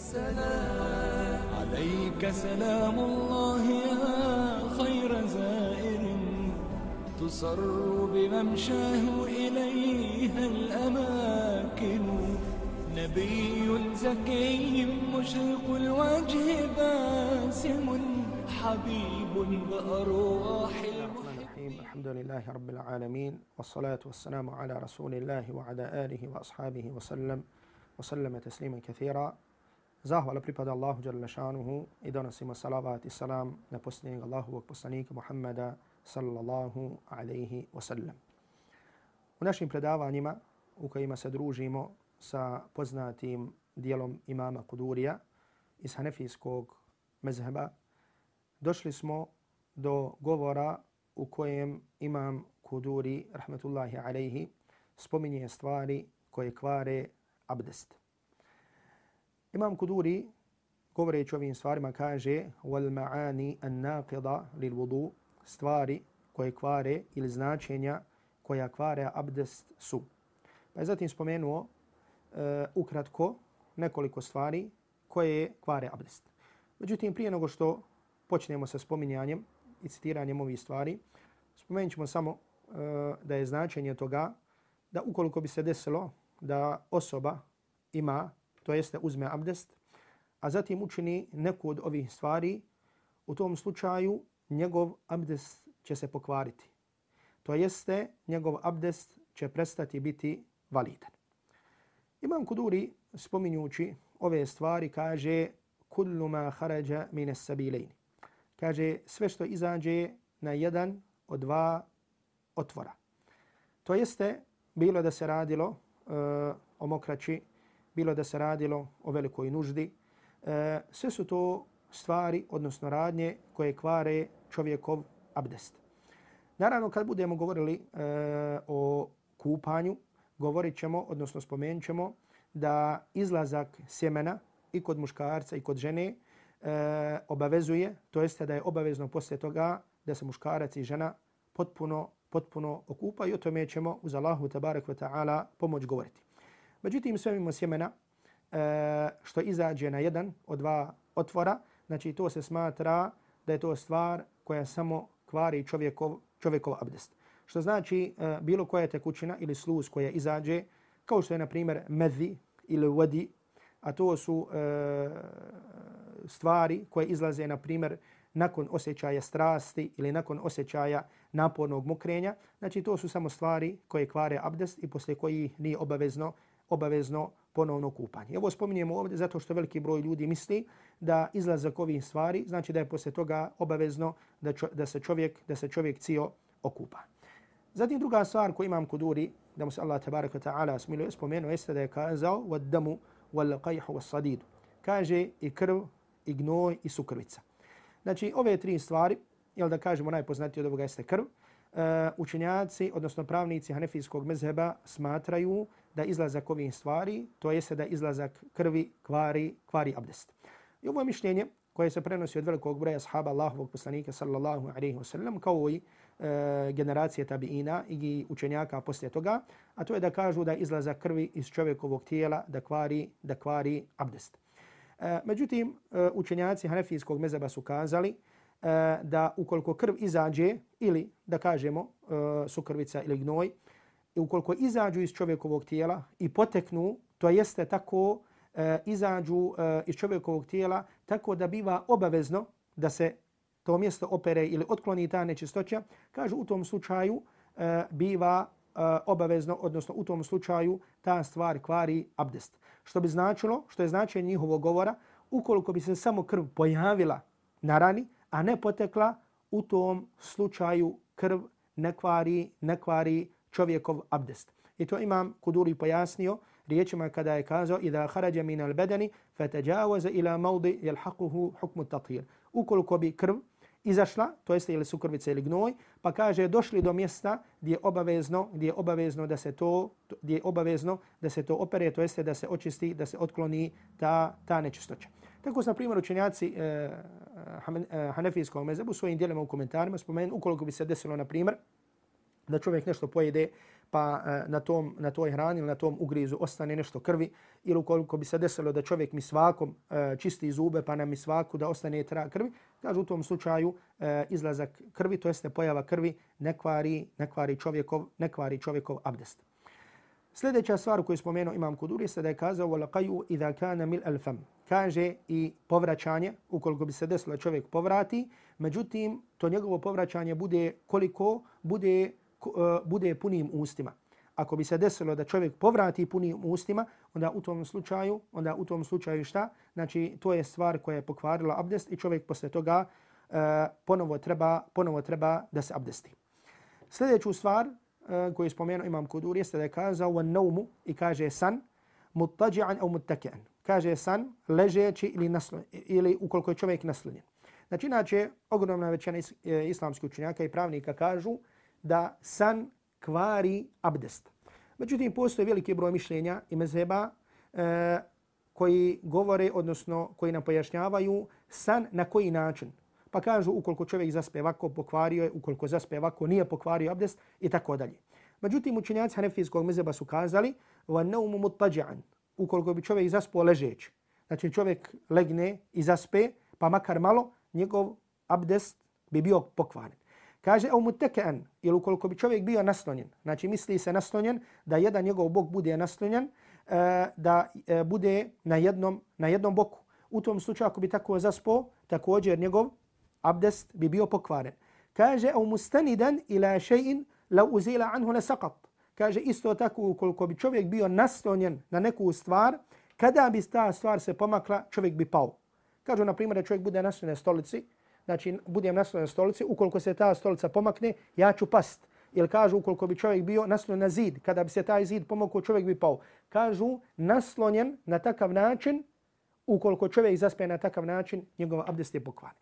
السلام عليك سلام الله يا خير زائر تسر بممشاه إليها الأماكن نبي زكي مشرق الوجه باسم حبيب بأرواح المحبين. الحمد لله رب العالمين والصلاة والسلام على رسول الله وعلى آله وأصحابه وسلم تسليما كثيرا. Zahvala pripada Allahu dželle šanuhu i donosimo salavat i salam na posljednjeg Allahovog poslanika Muhammada sallallahu alaihi wasallam. U našim predavanjima u kojima se družimo sa poznatim dijelom imama Kudurija iz hanefijskog mezheba, došli smo do govora u kojem imam Kuduri, rahmetullahi alaihi, spominje stvari koje kvare abdest. Imam Kuduri, govoreći o ovim stvarima, kaže وَالْمَعَانِ النَّاقِضَ لِلْوُضُوء, stvari koje kvare ili značenja koja kvare abdest su. Pa je zatim spomenuo ukratko nekoliko stvari koje kvare abdest. Međutim, prije nego što počnemo sa spominjanjem i citiranjem ovih stvari, spomenut ćemo samo da je značenje toga da ukoliko bi se desilo da osoba ima, to jeste uzme abdest, a zatim učini neku od ovih stvari, u tom slučaju njegov abdest će se pokvariti. To jeste njegov abdest će prestati biti validan. Imam Kuduri, spominjući ove stvari, kaže kullu ma kharaja min as-sabilayn. Kaže sve što izađe na jedan od dva otvora. To jeste bilo da se radilo o mokraći, bilo da se radilo o velikoj nuždi. Sve su to stvari, odnosno radnje koje kvare čovjekov abdest. Naravno, kad budemo govorili o kupanju, govorit ćemo, odnosno spomenut ćemo da izlazak sjemena i kod muškarca i kod žene obavezuje, to jeste da je obavezno poslije toga da se muškarac i žena potpuno okupaju. O tome ćemo uz Allahu tabarak wa ta'ala pomoć govoriti. Međutim, sve mimo sjemena što izađe na jedan od dva otvora, znači to se smatra da je to stvar koja samo kvari čovjekov abdest. Što znači bilo koja tekućina ili sluz koja izađe, kao što je na primjer medhi ili vodi, a to su stvari koje izlaze na primjer nakon osjećaja strasti ili nakon osjećaja napornog mokrenja. Znači to su samo stvari koje kvare abdest i poslije kojih nije obavezno ponovno kupanje. Ovo spominjemo ovdje zato što veliki broj ljudi misli da izlazak ovih stvari znači da je poslije toga obavezno da se čovjek cijelo okupa. Zatim druga stvar koju imam Kuduri, da mu se Allah tabaraka wa ta'ala smiluje, spomenuo jeste da je kazao وَالدَّمُ وَالْقَيْحُ وَالصَّدِيدُ. Kaže i krv, i gnoj, i sukrvica. Znači ove tri stvari, jel da kažemo najpoznatije od ovoga jeste krv, učenjaci, odnosno pravnici hanefijskog mezheba smatraju da izlazak ovih stvari, to jeste da izlazak krvi kvari abdest. I ovo je mišljenje koje se prenosi od velikog broja sahaba Allahovog poslanika sallallahu alaihi wa sallam, kao i generacije tabiina i učenjaka poslije toga, a to je da kažu da izlazak krvi iz čovjekovog tijela da kvari abdest. Međutim, učenjaci hanefijskog mezheba su kazali da ukoliko krv izađe ili da kažemo sukrvica ili gnoj, ukoliko izađu iz čovjekovog tijela i poteknu, to jeste tako izađu iz čovjekovog tijela tako da biva obavezno da se to mjesto opere ili otkloni ta nečistoća, kažu u tom slučaju biva obavezno, odnosno u tom slučaju ta stvar kvari abdest. Što bi značilo, što je značenje njihovog govora, ukoliko bi se samo krv pojavila na rani, a ne potekla, u tom slučaju krv ne kvari čovjekov abdest. I to imam Kuduri pojasnio riječima kada je kazao إِذَا خَرَجَ مِنَ الْبَدَنِ فَتَجَاوَزَ إِلَى مَوْضِ يَلْحَقُهُ حُكْمُ التَّطْهِيرِ. Ukoliko bi krv izašla, to jeste ili sukrvica ili gnoj, pa kaže došli do mjesta gdje je obavezno da se to opere, to jeste da se očisti, da se otkloni ta nečistoća. Tako su, na primjer, učenjaci hanefijskog mezhebu svojim dijelima u komentarima spomenu, ukoliko bi se desilo, na primjer, da čovjek nešto pojede pa na toj hrani ili na tom ugrizu ostane nešto krvi, ili ukoliko bi se desilo da čovjek misvakom čisti zube pa na misvaku da ostane trag krvi, kažu u tom slučaju izlazak krvi, to jeste pojava krvi, ne kvari čovjekov abdest. Sljedeća stvar koju je spomenuo Imam Kuduri jeste da je kazao وَلَقَيُّ إِذَا كَانَ مِلْ الْفَمْ. Kaže i povraćanje, ukoliko bi se desilo čovjek povrati, međutim to njegovo povraćanje bude koliko bude punim ustima. Ako bi se desilo da čovjek povrati punim ustima, onda u tom slučaju šta? Znači to je stvar koja je pokvarila abdest i čovjek posle toga ponovo treba da se abdesti. Sljedeću stvar koju je spomenuo Imam Kudur jeste da je kazao وَالنَّوْمُ i kaže san مُتَّجِعًا أو مُتَّكِعًا. Kaže san ležeći ili ukoliko je čovjek naslonjen. Znači inače ogromna većina islamskih učenjaka i pravnika kažu da san kvari abdest. Međutim, postoji veliki broj mišljenja i mezheba koji govore, odnosno koji nam pojašnjavaju san na koji način. Pa kažu ukoliko čovjek zaspe ovako pokvario je, ukoliko zaspe ovako nije pokvario abdest i tako dalje. Međutim, učenjaci hanefijskog mezheba su kazali وَالنَّوْمُ مُتَّجِعًا. Ukoliko bi čovjek zaspao ležeći, znači čovjek legne i zaspe, pa makar malo, njegov abdest bi bio pokvaren. Kaže au muttaki'an, ili ukoliko bi čovjek bio naslonjen, znači misli se naslonjen da jedan njegov bok bude naslonjen, da bude na jednom boku. U tom slučaju ako bi tako zaspao, također njegov abdest bi bio pokvaren. Kaže au mustanidan ila shay'in law uzila anhu la saqat. Kaže isto tako ukoliko bi čovjek bio naslonjen na neku stvar, kada bi ta stvar se pomakla, čovjek bi pao. Kažu na primjer da čovjek bude naslonjen na stolici, znači budem naslonjen na stolici, ukoliko se ta stolica pomakne, ja ću past. Ili kažu ukoliko bi čovjek bio naslonjen na zid, kada bi se taj zid pomakao, čovjek bi pao. Kažu naslonjen na takav način, ukoliko čovjek zaspe na takav način, njegov abdest je pokvaren.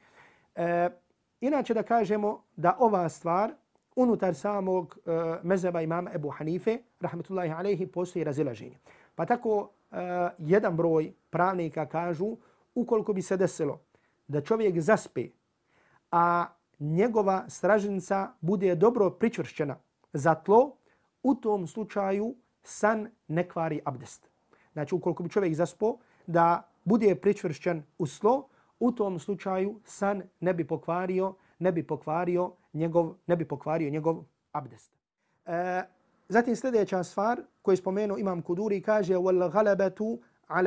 Inače da kažemo da ova stvar unutar samog mezheba imama Ebu Hanife, rahmetullahi alejhi, postoji razilaženje. Pa tako jedan broj pravnika kažu ukoliko bi se desilo da čovjek zaspe, a njegova stražnica bude dobro pričvršćena za tlo, u tom slučaju san ne kvari abdest. Znači ukoliko bi čovjek zaspao da bude pričvršćen u tlo, u tom slučaju san ne bi pokvario njegov abdest. Zatim sljedeća stvar koju spomenu Imam Kuduri kaže وَالْغَلَبَةُ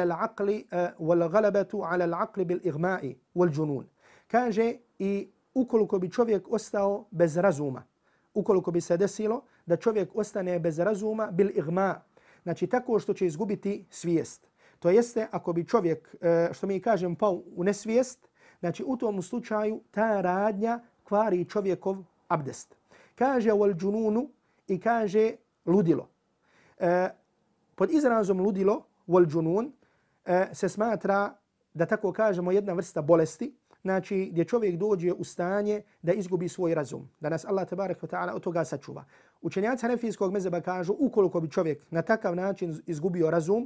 عَلَى الْعَقْلِ بِالْإِغْمَاءِ وَالْجُنُونِ. Kaže i ukoliko bi čovjek ostao bez razuma, ukoliko bi se desilo da čovjek ostane bez razuma bil igma, znači tako što će izgubiti svijest. To jeste ako bi čovjek, što mi kažem, pao u nesvijest, znači u tom slučaju ta radnja kvari čovjekov abdest. Kaže wal jununu i kaže ludilo. Pod izrazom ludilo wal junun se smatra da tako kažemo jedna vrsta bolesti, znači gdje čovjek dođe u stanje da izgubi svoj razum, da nas Allah tebarek ve taala od toga sačuva. Učenjaci hanefijskog mezheba kažu ukoliko bi čovjek na takav način izgubio razum,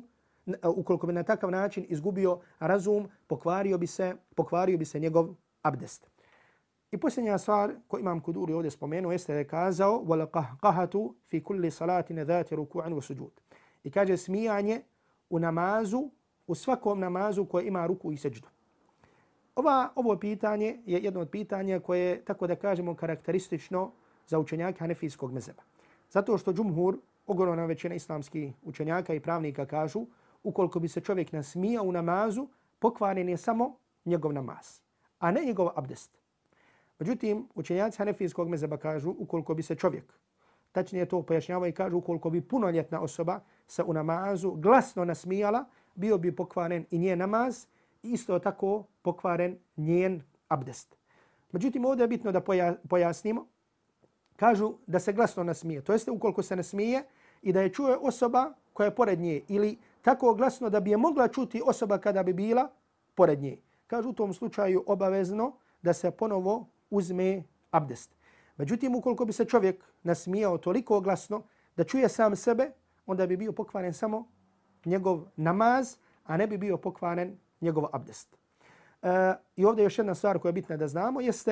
pokvario bi se njegov abdest. I posljednja stvar koju Imam Kuduri ovdje spomenuo jeste da je kazao وَلَقَهْقَهَةُ فِي كُلِّ صَلَاتٍ ذَاتِ رُكُوعٍ وَسُجُودٍ. I kaže smijanje u namazu, u svakom namazu koje ima ruku i seđdu. Ovo pitanje je jedno od pitanja koje je, tako da kažemo, karakteristično za učenjake hanefijskog mezheba. Zato što džumhur, ogromna većina islamskih učenjaka i pravnika kažu ukoliko bi se čovjek nasmijao u namazu, pokvaren je samo njegov namaz, a ne njegov abdest. Međutim, učenjaci hanefijskog mezheba kažu ukoliko bi se čovjek, tačnije to pojašnjavaju i kažu ukoliko bi punoljetna osoba se u namazu glasno nasmijala, bio bi pokvaren i njen namaz, isto tako pokvaren njen abdest. Međutim, ovdje je bitno da pojasnimo. Kažu da se glasno nasmije. To jeste ukoliko se nasmije i da je čuje osoba koja je pored nje ili tako glasno da bi je mogla čuti osoba kada bi bila pored nje. Kažu u tom slučaju obavezno da se ponovo uzme abdest. Međutim, ukoliko bi se čovjek nasmijao toliko glasno da čuje sam sebe, onda bi bio pokvaren samo njegov namaz, a ne bi bio pokvaren njegov abdest. I ovdje još jedna stvar koja je bitna da znamo jeste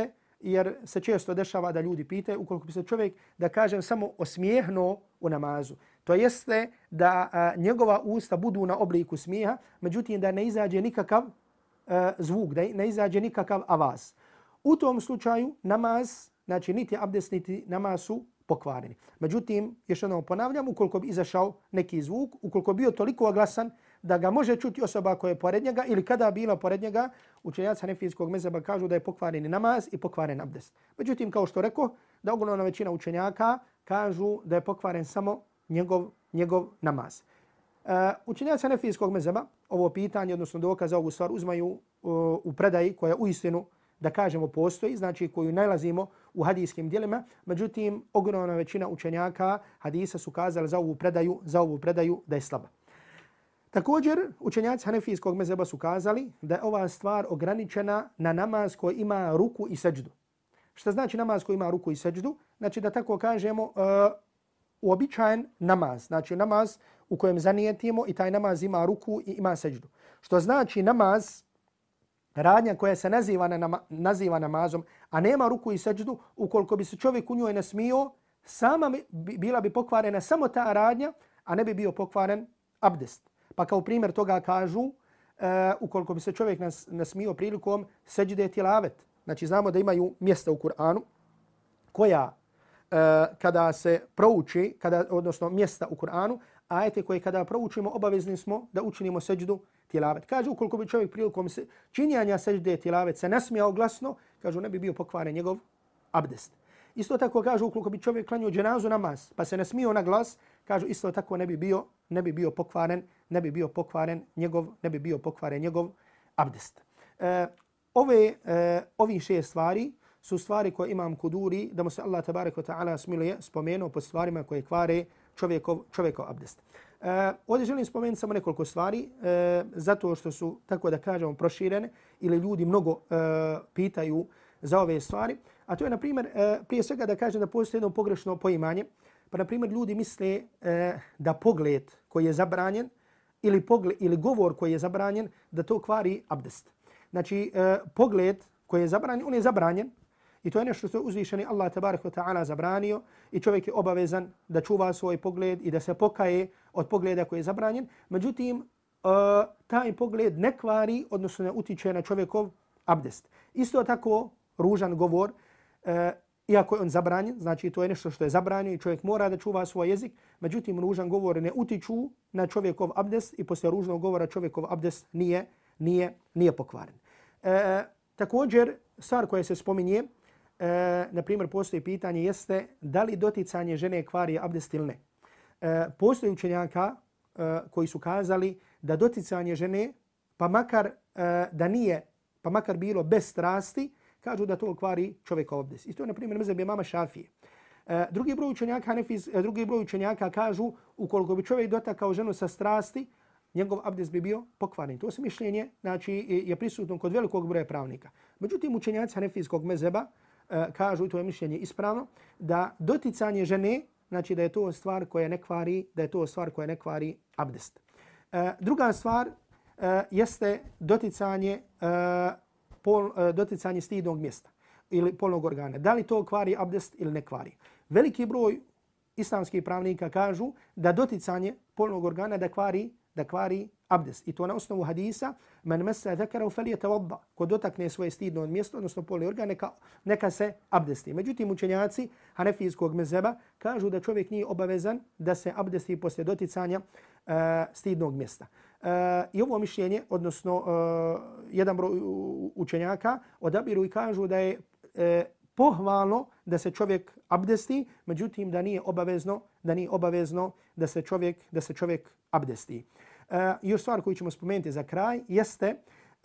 jer se često dešava da ljudi pitaju, ukoliko bi se čovjek, da kažem, samo osmijehnuo u namazu. To jeste da njegova usta budu na obliku smijeha, međutim da ne izađe nikakav zvuk, da ne izađe nikakav avaz. U tom slučaju namaz, znači niti abdest, niti namaz su pokvareni. Međutim, još jednom ponavljam, ukoliko bi izašao neki zvuk, ukoliko bio toliko glasan da ga može čuti osoba koja je pored njega ili kada bila pored njega, učenjaci hanefijskog mezheba kažu da je pokvareni namaz i pokvaren abdest. Međutim, kao što rekao, da ogromna većina učenjaka kažu da je pokvaren samo njegov namaz. Učenjaci hanefijskog mezheba ovo pitanje, odnosno dokaz za ovu stvar, uzmaju u predaji koja uistinu, da kažemo, postoji, znači koju nalazimo u hadijskim dijelima. Međutim, ogromna većina učenjaka hadisa su kazali za ovu predaju da je slaba. Također, učenjaci hanefijskog mezheba su kazali da je ova stvar ograničena na namaz koji ima ruku i seđdu. Šta znači namaz koji ima ruku i seđdu? Znači da tako kažemo uobičajen namaz. Znači namaz u kojem zanijetimo i taj namaz ima ruku i ima seđdu. Što znači namaz, radnja koja se naziva namazom, a nema ruku i seđdu, ukoliko bi se čovjek u njoj nasmio, sama bila bi pokvarena samo ta radnja, a ne bi bio pokvaren abdest. Pa kao primjer toga kažu, ukoliko bi se čovjek nasmio prilikom seđde tilavet. Znači znamo da imaju mjesta u Kur'anu koja kada se prouči, odnosno mjesta u Kur'anu, ajete koje kada proučimo obavezni smo da učinimo seđdu tilavet. Kažu ukoliko bi čovjek prilikom činjanja seđde tilavet se nasmijao glasno, kažu ne bi bio pokvaren njegov abdest. Isto tako kažu ukoliko bi čovjek klanio dženazu namaz pa se nasmijao na glas, kažu isto tako ne bi bio pokvaren njegov abdest. Ovi 6 stvari su stvari koje Imam Kuduri, da mu se Allah tabaraka wa ta'ala smiluje, spomenuo po stvarima koje kvare čovjekov abdest. Ovdje želim spomenuti samo nekoliko stvari, zato što su, tako da kažemo, proširene ili ljudi mnogo pitaju za ove stvari. A to je, na primjer, prije svega da kažem da postoji jedno pogrešno poimanje. Pa, na primjer, ljudi misle da pogled koji je zabranjen ili govor koji je zabranjen, da to kvari abdest. Znači, pogled koji je zabranjen, on je zabranjen. I to je nešto što je uzvišeni Allah tabaraka wa ta'ala zabranio i čovjek je obavezan da čuva svoj pogled i da se pokaje od pogleda koji je zabranjen. Međutim, taj pogled ne kvari, odnosno ne utiče na čovjekov abdest. Isto tako, ružan govor, iako je on zabranjen, znači to je nešto što je zabranjeno i čovjek mora da čuva svoj jezik, međutim, ružan govor ne utiču na čovjekov abdest i poslije ružnog govora čovjekov abdest nije pokvaren. Također, stvar koja se spominje, na primjer, postoji pitanje jeste da li doticanje žene kvari abdest ili ne. Postoji učenjaka koji su kazali da doticanje žene, pa makar bilo bez strasti, kažu da to kvari čovjekov abdest. I to je, na primjer, mezheb imama Šafije. Drugi broj učenjaka kažu ukoliko bi čovjek dotakao ženu sa strasti, njegov abdest bi bio pokvaren. To se mišljenje, znači, je prisutno kod velikog broja pravnika. Međutim, učenjaci hanefijskog mezheba kažu, i to je mišljenje ispravno, da doticanje žene, znači da je to stvar koja ne kvari abdest. Druga stvar jeste doticanje stidnog mjesta ili polnog organa. Da li to kvari abdest ili ne kvari? Veliki broj islamskih pravnika kažu da doticanje polnog organa da kvari abdest. I to na osnovu hadisa man massa zakarahu falyatawadda. Ko dotakne svoje stidno mjesto, odnosno polni organ, neka se abdesti. Međutim, učenjaci hanefijskog mezheba kažu da čovjek nije obavezan da se abdesti poslije doticanja stidnog mjesta. I ovo mišljenje, odnosno jedan broj učenjaka odabiru i kažu da je pohvalno da se čovjek abdesti, međutim da nije obavezno da se čovjek abdesti. Još stvar koju ćemo spomenuti za kraj jeste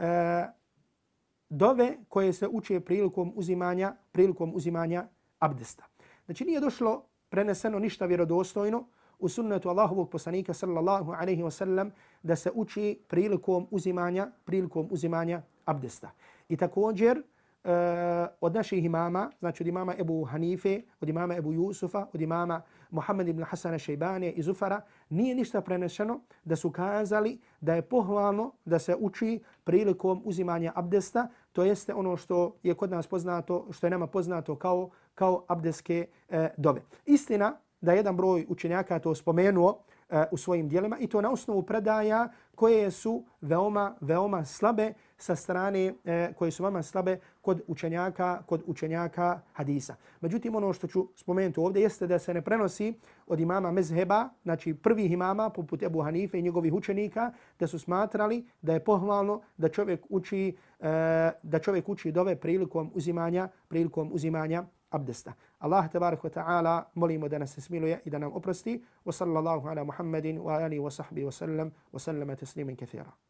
dove koje se uče prilikom uzimanja abdesta. Znači nije došlo preneseno ništa vjerodostojno u sunnetu Allahovog poslanika sallallahu alejhi ve sellem da se uči prilikom uzimanja abdesta. I također od naših imama, znači od imama Ebu Hanife, od imama Ebu Jusufa, od imama Muhammed ibn Hasana Šejbane iz Zufara, nije ništa prenešeno da su kazali da je pohvalno da se uči prilikom uzimanja abdesta, to jeste ono što je kod nas poznato, što je nama poznato kao abdestske dove. Istina da jedan broj učenjaka to spomenuo u svojim dijelima i to na osnovu predaja koje su veoma slabe sa strane, koje su veoma slabe kod učenjaka hadisa. Međutim, ono što ću spomenuti ovdje jeste da se ne prenosi od imama mezheba, znači prvih imama poput Ebu Hanife i njegovih učenika, da su smatrali da je pohvalno da čovjek uči dove prilikom uzimanja abdesta. Allah tebarek ve ta'ala molimo da nas se smiluje i da nam oprosti. Wa sallallahu ala Muhammedin wa alihi wa sahbihi wa sallam wa sallama tasliman kathira.